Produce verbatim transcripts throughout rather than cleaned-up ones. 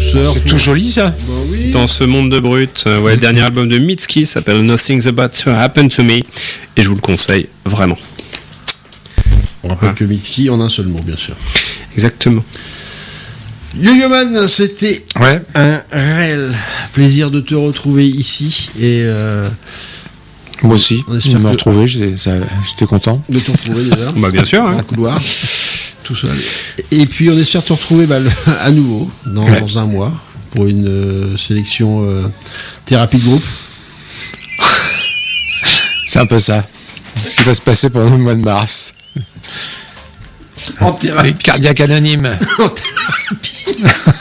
douceur. C'est tout joli ça. Bah oui. Dans ce monde de brut, euh, ouais, le dernier album de Mitski s'appelle Nothing's About to Happen to Me, et je vous le conseille vraiment. On rappelle que Mitski en un seul mot, bien sûr. Exactement. Yo-Yo Man, c'était Ouais. un réel plaisir de te retrouver ici et euh, Moi aussi. On espère Je me que- retrouver, j'étais, ça- j'étais content. de te retrouver déjà Bah bien sûr. dans Hein. le couloir, tout seul. Et puis on espère te retrouver bah, le- à nouveau dans, Ouais. dans un mois pour une euh, sélection euh, thérapie de groupe. C'est un peu ça. Ce qui va se passer pendant le mois de mars. En thérapie. Les cardiaques anonymes. En thérapie.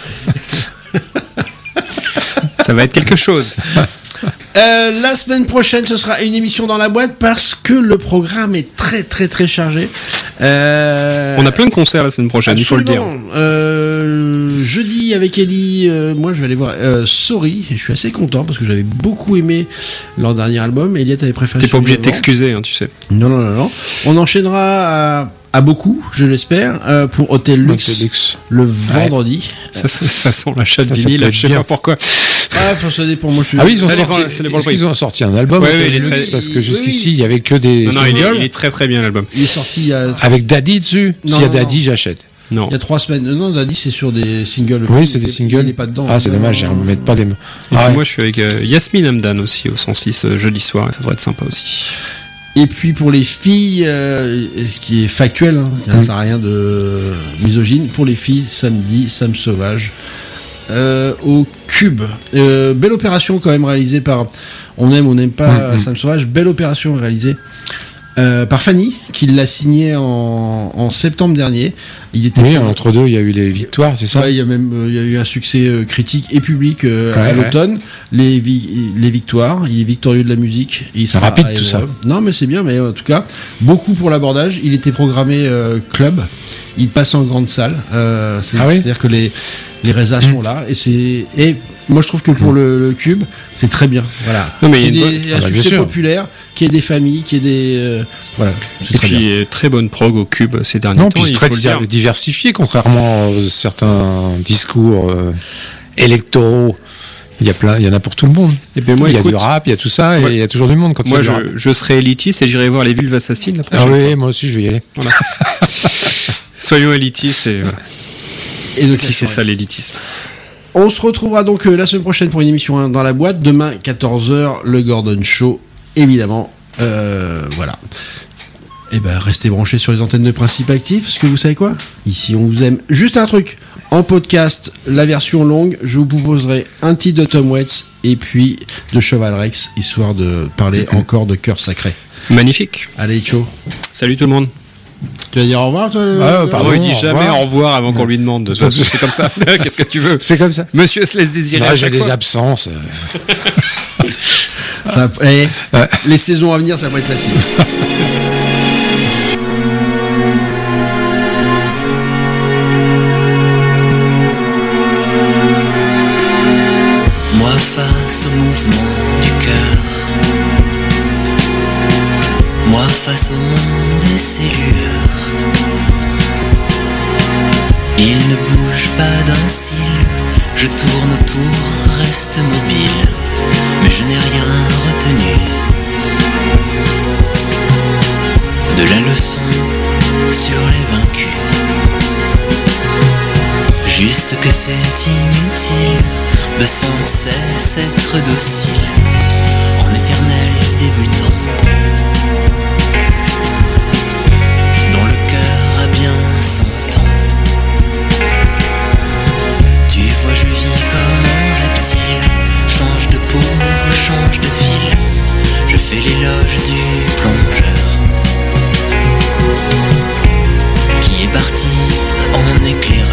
Ça va être quelque chose. Euh, la semaine prochaine, ce sera une émission dans la boîte parce que le programme est très très très chargé. Euh, On a plein de concerts la semaine prochaine, il faut le dire. absolument. Euh, jeudi avec Ellie, euh, moi je vais aller voir euh, Sorry. Et je suis assez content parce que j'avais beaucoup aimé leur dernier album. Elliot avait préféré. T'es pas celui obligé de d'avant. t'excuser, hein, tu sais. Non non non non. On enchaînera à, à beaucoup, je l'espère, euh, pour Hotel Lux Donc, c'est luxe. le vendredi. Ça, ça, ça sent l'achat de Ça, ça vinyle, peut être je sais bien. pas pourquoi. Ah, enfin, ça dépend. Moi je suis. Ah oui, ils ont Ça sorti. dépend- ça dépend le Est-ce prix. qu'ils ont sorti un album Ouais, Hotel ouais, il est Lux, très- parce que oui, jusqu'ici oui. il y avait que des Non, non, il est, singles il est très très bien l'album. Il est sorti il y a, avec Daddy dessus. Non, S'il y a non, Daddy, non. j'achète. Non. il y a trois semaines. Non, on a dit c'est sur des singles. Oui, c'est Il des est- singles. Il est pas dedans. Ah, c'est Non. dommage, ils remettent pas des. Et Ah puis ouais. moi je suis avec euh, Yasmine Hamdan aussi au cent six euh, jeudi soir, et ça devrait être sympa aussi. Et puis pour les filles, euh, ce qui est factuel, hein, ça Mm. n'a rien de misogyne. Pour les filles, samedi, Sam Sauvage euh, au Cube. Euh, belle opération quand même réalisée par. On aime, on n'aime pas Mm, mm. Sam Sauvage. Belle opération réalisée euh, par Fanny, qui l'a signé en, en septembre dernier. Il était. Oui, entre deux, il y a eu les victoires, c'est ça. Ouais, il y a même euh, il y a eu un succès euh, critique et public euh, Ouais, à ouais. l'automne. Les, vi- les victoires, il est victorieux de la musique. Et il sera rapide, à tout ça. Évreux. Non, mais c'est bien, mais en tout cas, beaucoup pour l'abordage. Il était programmé euh, club. Il passe en grande salle. Euh, c'est, Ah oui C'est-à-dire que les, les résas sont là. Et, c'est, et moi, je trouve que pour le, le cube, c'est très bien. Voilà. Non, mais il y a Qu'il y ait une des- bonne- un Ah bah, bien succès sûr. populaire, qu'il y ait des familles, qu'il y ait des. euh, voilà. C'est Et très puis bien. euh, très bonne prog au Cube ces derniers Non, temps, puis c'est il très faut le dire. diver- diversifié, contrairement à certains discours euh, électoraux. Il y a plein, il y en a pour tout le monde. Et ben moi il y a écoute, du rap, il y a tout ça, et Ouais. il y a toujours du monde quand moi il y a du je, rap. je serai élitiste et j'irai voir les Vulves Assassines la Ah prochaine oui, fois. moi aussi je vais y aller. Voilà. Soyons élitistes et voilà. Et de Si c'est ça l'élitisme. On se retrouvera donc euh, la semaine prochaine pour une émission hein, dans la boîte. Demain, quatorze heures, le Gordon Show, évidemment. Euh, voilà. Et ben, restez branchés sur les antennes de Principe Actif, parce que vous savez quoi ? Ici, on vous aime. Juste un truc. En podcast, la version longue, je vous proposerai un titre de Tom Waits et puis de Cheval Rex, histoire de parler encore de cœur sacré. Magnifique. Allez, ciao. Salut tout le monde. Tu vas dire au revoir, toi le... Ah, le- pardon. Oh, il dit au jamais revoir. au revoir avant qu'on lui demande. De toute façon, c'est comme ça. Qu'est-ce que tu veux ? C'est comme ça. Monsieur se laisse désirer. Là, à j'ai chaque des fois. absences. euh. Ça, eh, les saisons à venir, ça va pas être facile. Moi face au mouvement du cœur, moi face au monde des ces lueurs. Il ne bouge pas d'un cil, je tourne autour, reste mobile, mais je n'ai rien retenu de la leçon sur les vaincus. Juste que c'est inutile de sans cesse être docile en éternel débutant, dont le cœur a bien cent ans. Tu vois, je vis comme un reptile, change de peau, change de ville, je fais l'éloge du plongeur qui est parti en éclaireur.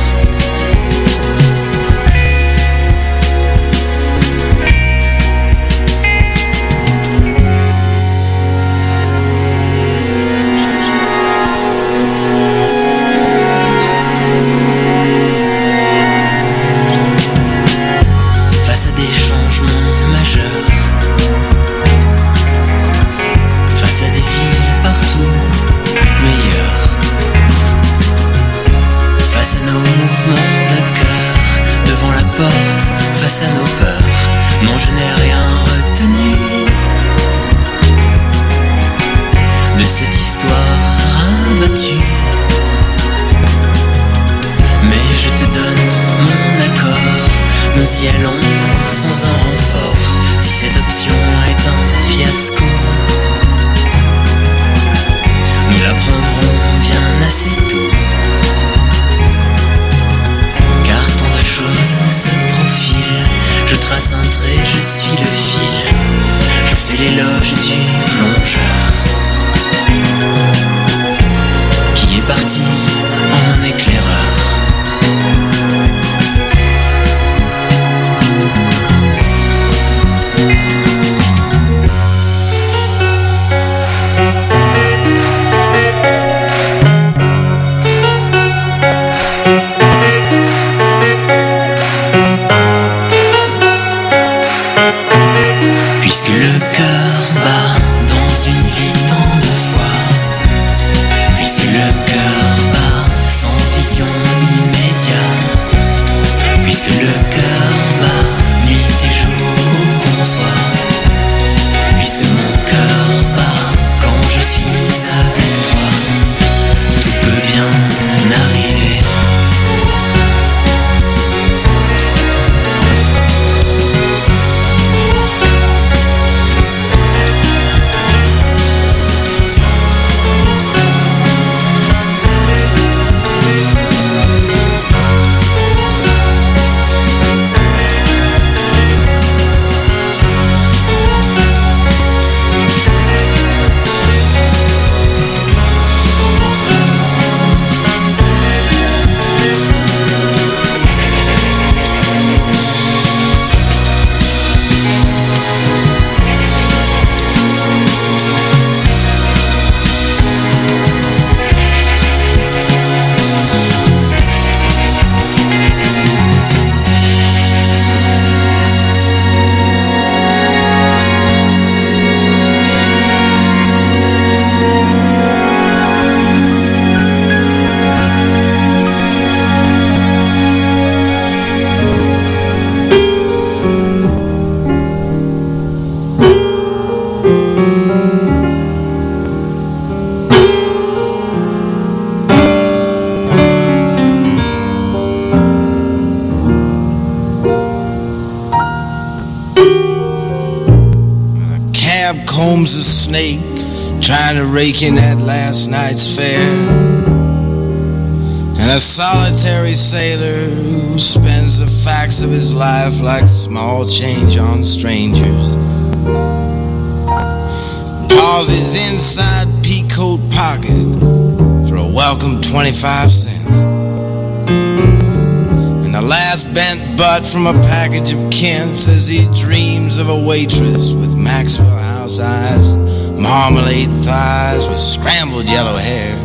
Face à des changements majeurs, face à des vies partout meilleures, face à nos mouvements de cœur devant la face à nos peurs. Non, je n'ai rien retenu de cette histoire rabattue. Mais je te donne mon accord, nous y allons sans un renfort. Si cette option est un fiasco, nous la prendrons bien assez tôt. Car tant de choses se profilent, je trace un trait, je suis le fil. Je fais l'éloge du plongeur qui est parti en éclaireur. Puisque le cœur bat dans une vie tant de fois, puisque le cœur bat sans vision immédiate, puisque le cœur bat nuit et jour où qu'on soit, puisque mon cœur bat quand je suis avec toi, tout peut bien arriver. Combs a snake, trying to rake in that last night's fare. And a solitary sailor who spends the facts of his life like small change on strangers. Pauses inside peacoat pocket for a welcome twenty-five cents. And the last bent butt from a package of Kents as he dreams of a waitress with Maxwell House eyes and marmalade thighs with scrambled yellow hair.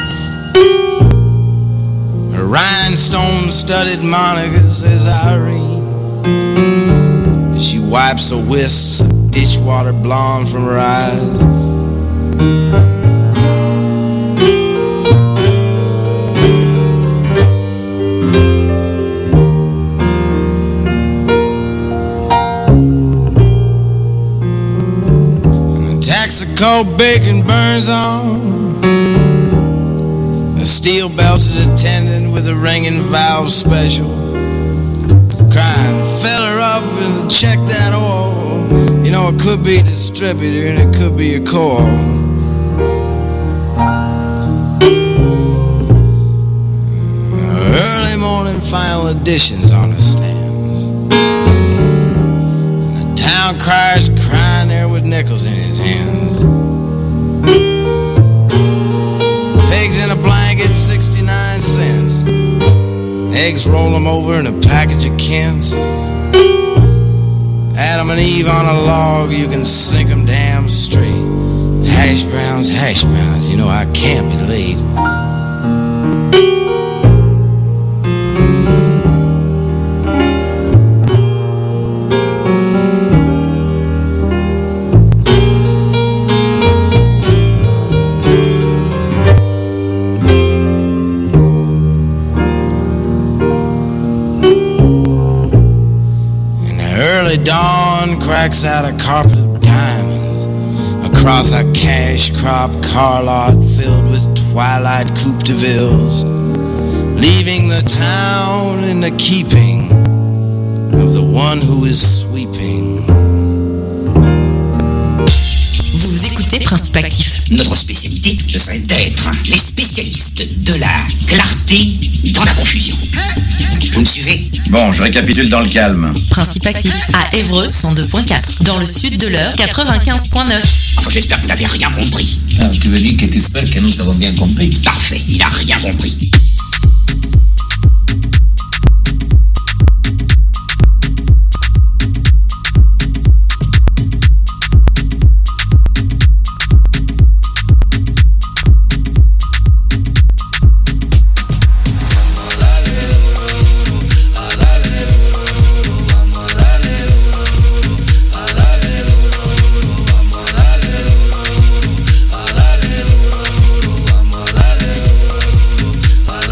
Her rhinestone-studded Monica says Irene as she wipes the wisps of dishwater blonde from her eyes. Cold bacon burns on a steel belted attendant with a ringing valve special, crying, fill her up and check that oil. You know, it could be a distributor and it could be a coil. Early morning final editions on the stands, and the town crier's crying there with nickels in his hands. Pigs in a blanket, sixty-nine cents. Eggs, roll them over in a package of Kents. Adam and Eve on a log, you can sink them damn straight. Hash browns, hash browns, you know I can't be late. Early dawn cracks out a carpet of diamonds across a cash crop car lot filled with twilight coupe de villes, leaving the town in the keeping of the one who is sweeping. Vous écoutez Principe Actif. Notre spécialité, ce serait d'être les spécialistes de la clarté dans la confusion. Vous me suivez? Bon, je récapitule dans le calme. Principe Actif à Évreux cent deux virgule quatre, dans le sud de l'Eure quatre-vingt-quinze virgule neuf. Enfin, j'espère que vous n'avez rien compris. Ah, tu veux dire que tu espères que nous avons bien compris? Parfait, il n'a rien compris. La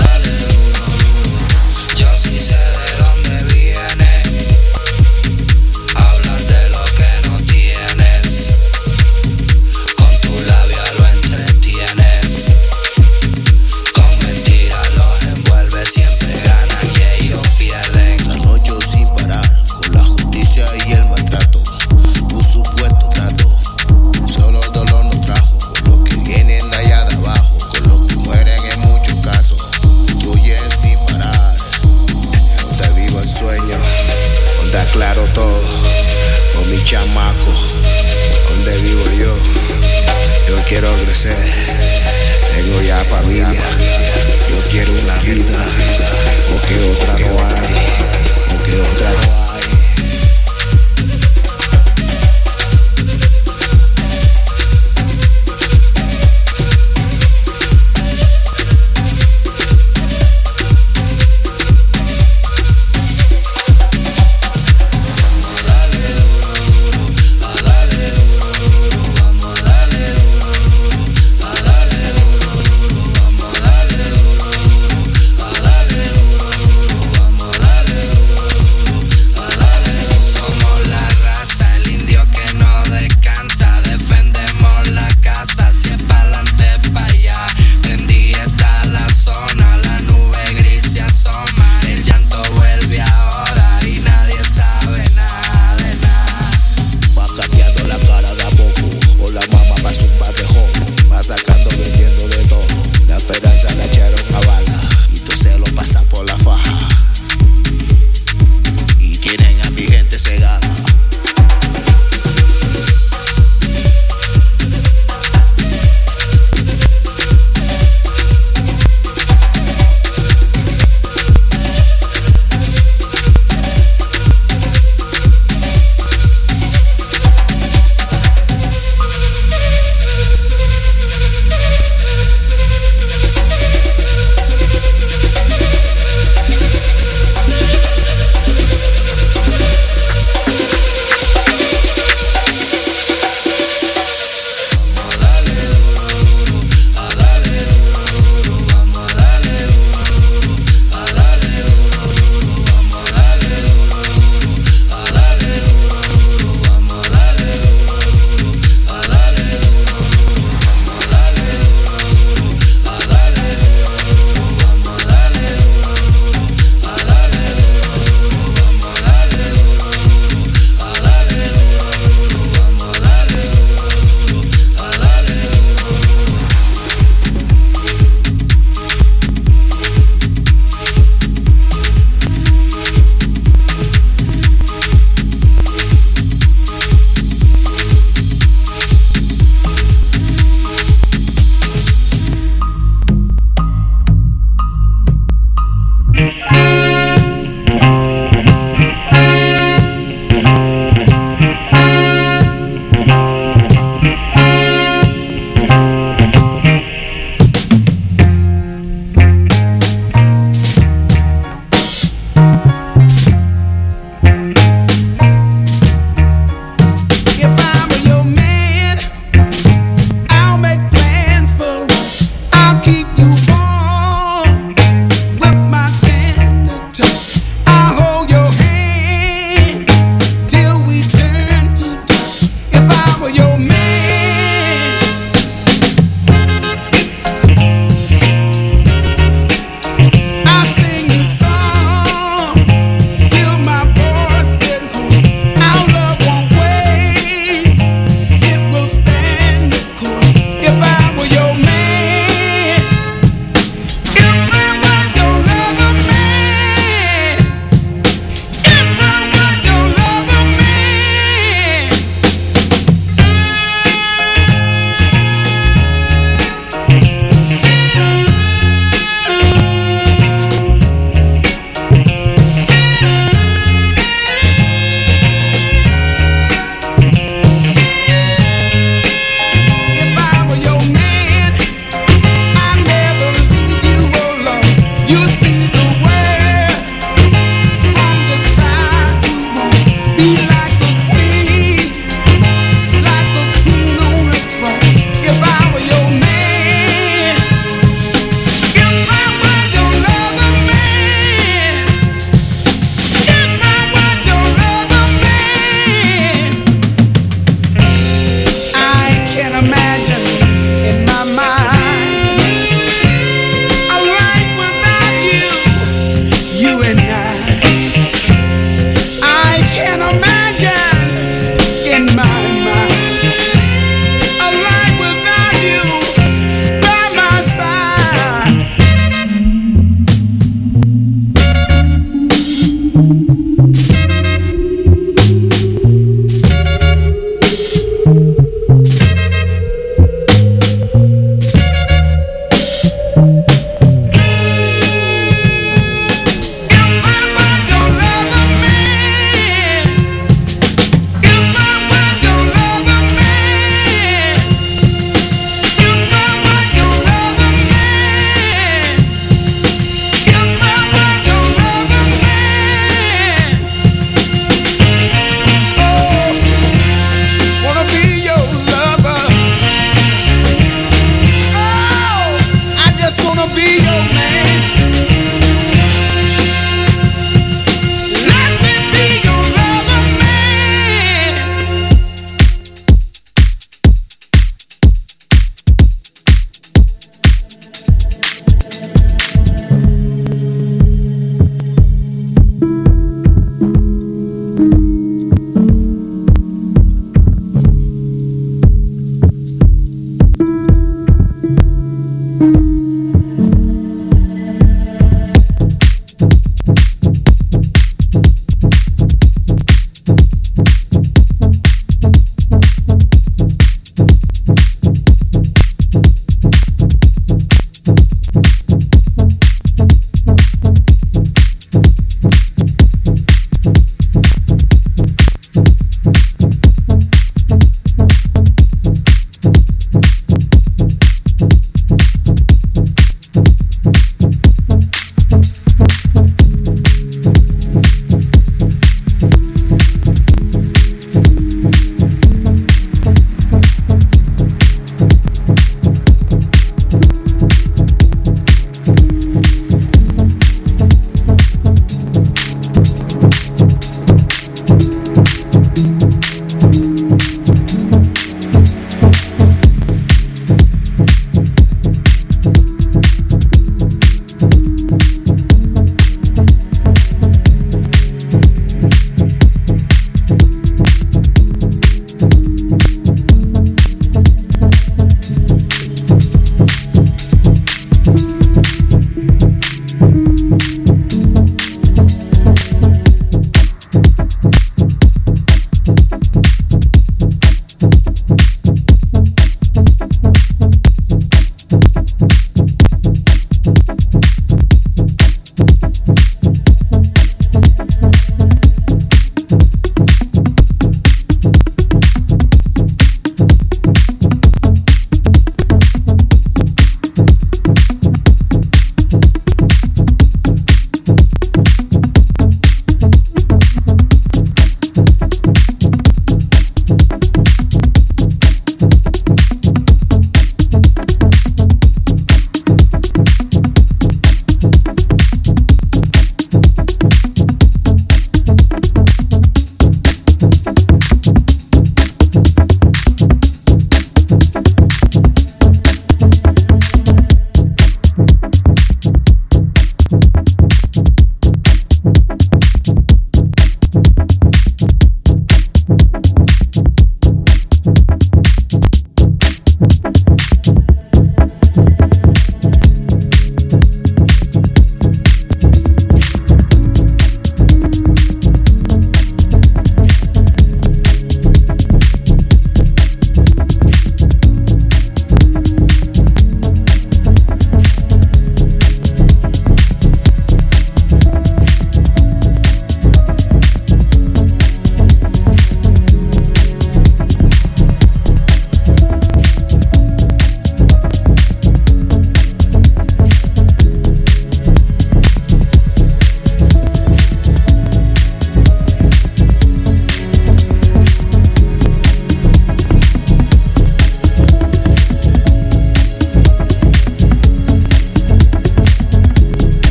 You and I, I can't imagine.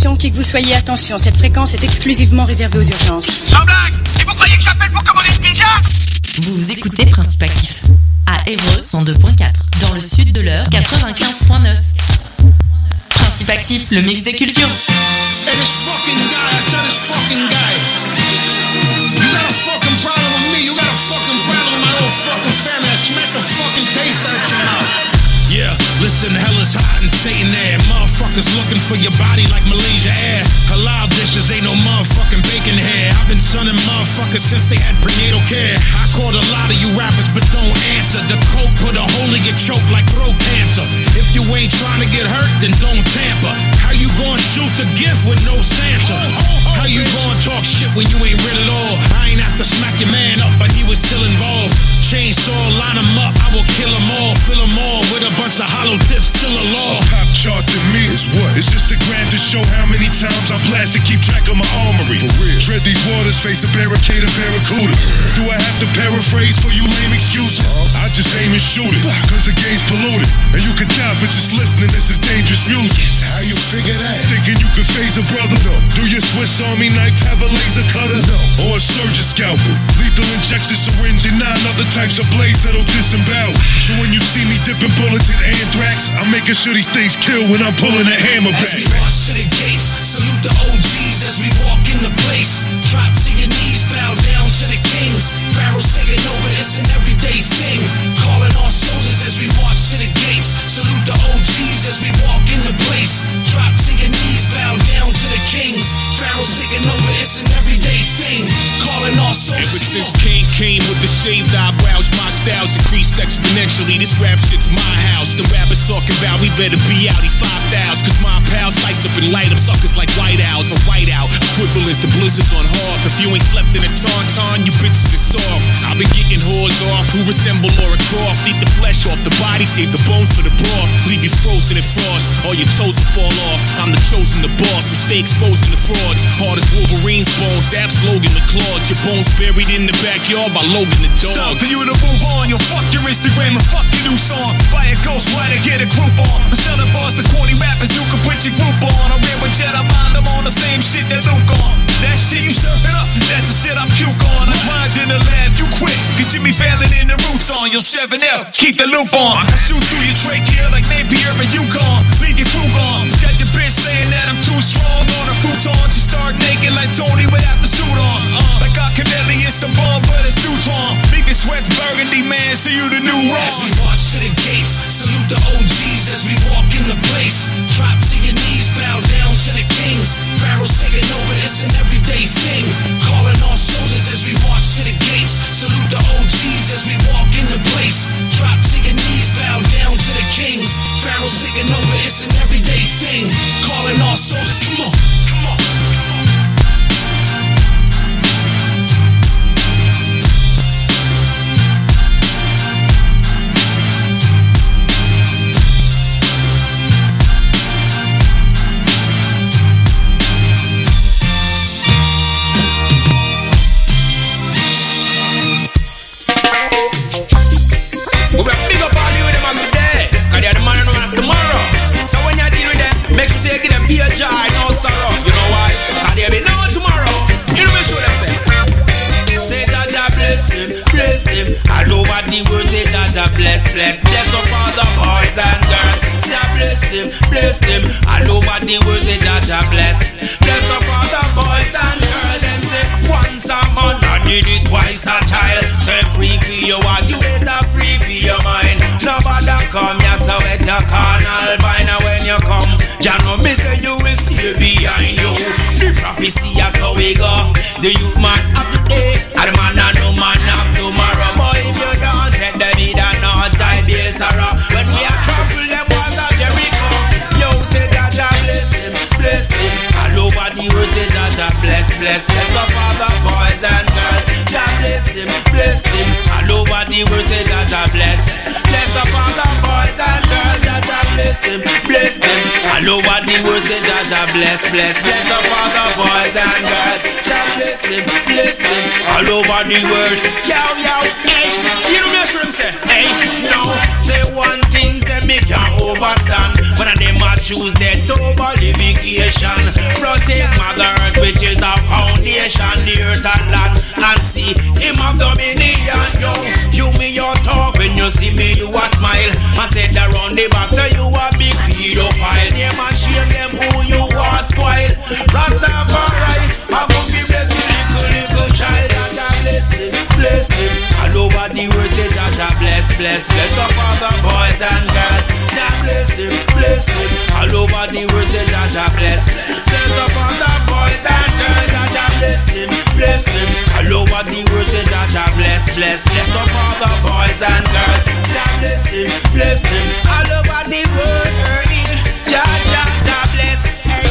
attention, qui que vous soyez, attention, cette fréquence est exclusivement réservée aux urgences. Sans blague! Et vous croyez que j'appelle pour commander une pizza? Vous écoutez Principe Actif à Évreux cent deux point quatre, dans le sud de l'heure quatre-vingt-quinze point neuf. Principe Actif, le mix des cultures. Hey, this fucking guy, I tell this fucking guy, you got a fucking problem with me, you got a fucking problem with my old fucking family. I smack the fucking taste out your mouth. Yeah, listen, hell is hot and Satan there. Motherfuckers looking for your body like Malaysia Air. Halal dishes ain't no motherfucking bacon here. I've been sunning motherfuckers since they had prenatal care. I called a lot of you rappers but don't answer. The coke put a hole in your choke like throat cancer. If you ain't trying to get hurt, then don't tamper. How you gonna shoot the gift with no Santa? How you gonna talk shit when you ain't real at all? I ain't have to smack your man up, but he was still involved. Chainsaw, line him up, I will kill him all. Fill him all with a bunch of hollow tips, still a law. A pop chart to me is what? It's just a gram to show how many times I blast to keep track of my armory. For real. Tread these waters, face a barricade of barracudas. Do I have to paraphrase for you lame excuses? I just aim and shoot it, cause the game's polluted. And you could die for just listening, this is dangerous music. How you figure that? Thinking you could phase a brother? No. Do your Swiss Army knife have a laser cutter? No. Or a surgeon scalpel? Lethal injection syringe and nine other types of blades that'll disembowel. So when you see me dipping bullets in anthrax, I'm making sure these things kill when I'm pulling a hammer back. As we march to the gates, salute the O Gs as we walk in the place. Drop to your knees, bow down to the kings. Pharaoh's taking over, it's an everyday thing. Calling all soldiers as we march to the gates. Salute the O Gs as we walk in the place. Drop to your knees, bow down to the kings. Pharaoh's taking over, it's an everyday thing. Calling all soldiers. Ever since King came with the shaved eyebrows, my styles increased exponentially. This rap shit's my house. The rappers talking about we better be out, he five thousand. Cause my pals slice up and light up suckers like white owls or white out. Equivalent to blizzards on Hearth. If you ain't slept in a tauntaun, you bitches is soft. I've been getting whores off who resemble Laura Croft. Eat the flesh off the body, save the bones for the broth. Leave you frozen in frost, all your toes will fall off. I'm the chosen, the boss, who stay exposing the frauds. Hard as Wolverine's bones, Zaps Logan the claws. Your bones buried in the backyard by Logan the dog. It's time for you to move on. You'll fuck your Instagram and fuck your new song. Buy a ghost rider, get a group on. I'm selling bars to corny rappers, you can put your group on. I ran with Jedi mind, I'm on the same shit that Luke on. That shit you serving up, that's the shit I puke on. I grind in the lab, you quit. Cause Jimmy Fallon in the roots on. You'll seven L, keep the loop on. I shoot through your trachea like Napier and Yukon. Leave your crew gone. Got your bitch saying that I'm too strong on a futon. She start naked like Tony without the suit on. Uh, like I can barely it's the bomb, but it's Duton. Leave your sweats burgundy, man, so you the new wrong. As we march to the gates, salute the O Gs as we walk in the place. Drop to your knees, bow down to the kings. Pharaoh's taking over, it's an everyday thing. Calling all soldiers as we march to the gates. Salute the O Gs as we walk in the place. Drop to your knees, bow down to the kings. Pharaoh's taking over, it's an everyday thing. Calling all soldiers, come on, come on, come on. The words say that I bless, bless, bless up all the boys and girls. Jah bless them, bless them. All over the world say that I bless, bless up all the boys and girls. Them say once a man, I did it twice a child. Say free for your what you better free for your mind. Nobody come here so at your carnal vine. And when you come, Jah know me say you will stay behind you. The prophecy is how we go. The youth man of today, and the man and no man of tomorrow. Boy, if you don't take the lead and not die, be sorrow. When we are trouble, them was a Jericho. Yo, say that Jah bless him, bless him. All over the world, say that Jah bless, bless, bless up all the boys and girls. Jah bless him, bless him. All over the world, say that Jah bless, bless up all the boys and girls. That Jah bless him, bless him. All over the world, say that Jah bless, bless, bless up all the boys and girls. Jah bless him, bless him. All over the world, yo, yo, hey. You know me sure him say, hey, no. Say one thing, say me can't overstand. When I them a choose that tobalification. Protect Mother Earth, which is our foundation, the earth and land, and see him of dominion. Yo, you me your talk when you see me, you a smile. I said around the back, so you a big pedophile. Name and shame them who you are spoil. Rastafari, I gon' be blessed with little little child that I bless him, bless him. All over the world say that I bless, bless, bless up all the boys and girls. That bless them, bless them. All over the world say that I bless, bless up all the boys and girls. That I bless them, bless them. All over the world say that I bless, bless, bless up all the boys and girls. That bless them, bless them. All over the world, Jah, Jah, Jah bless. Hey.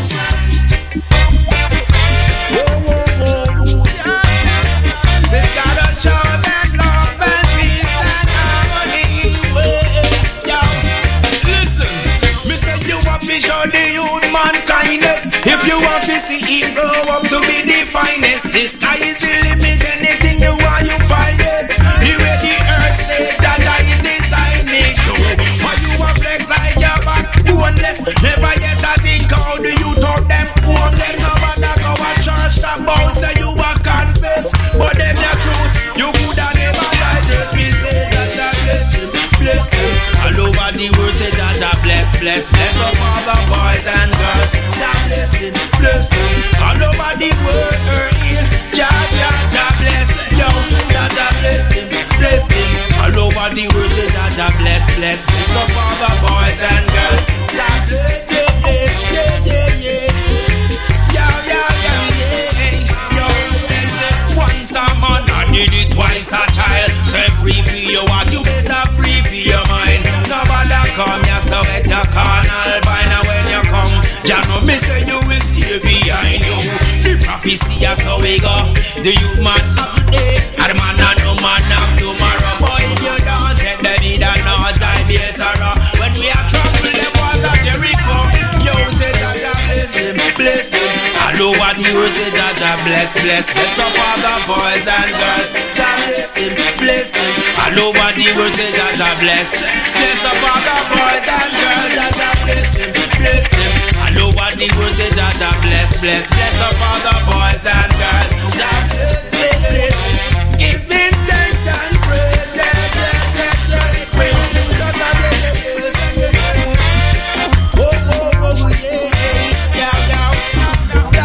Whoa, whoa, whoa. We gotta show that love and peace and harmony. Yo, listen, me say you want to show the youth man kindness. If you want to see him grow up to be the finest, the sky is the limit. Anything you want, you find it. The way the earth stays, Jaja is design it. Why you a flex like your back boneless? Never yet I think how do you talk them boneless? No matter go a church that bow say you a confess, but them your truth. You coulda never lie. Just me say that I bless them, bless them. All over the world say that I bless, bless, bless up all the boys and girls. That bless them, bless them. All over the world, earth, Jah, Jah, Jah bless. Yo, that I bless them, bless them. All over the world say that I bless, bless, bless up all the boys and girls. That bless, bless, bless, yeah, yeah, yeah. Yo, yo, yo, yeah. Yo, then say once a man, I did it twice a child. Say free for your what, you better free for your mind. Nobody come here, so let your carnal find out when you come. Jah no me say you will stay behind you. The prophecy is how we go. The youth man of today, and the man and no man of tomorrow. Boy, if you don't take the need and not die, be a sorrow. When we are trouble, them was at Jericho. Yo, say that Jah bless them, bless them. All over the world, say that Jah bless, bless, bless up all the boys and girls. Jah bless them, bless them. All over the world, say that Jah bless, bless up all the boys and girls. That Jah bless them, bless them. All over the world, say that Jah bless, bless, bless up all the boys and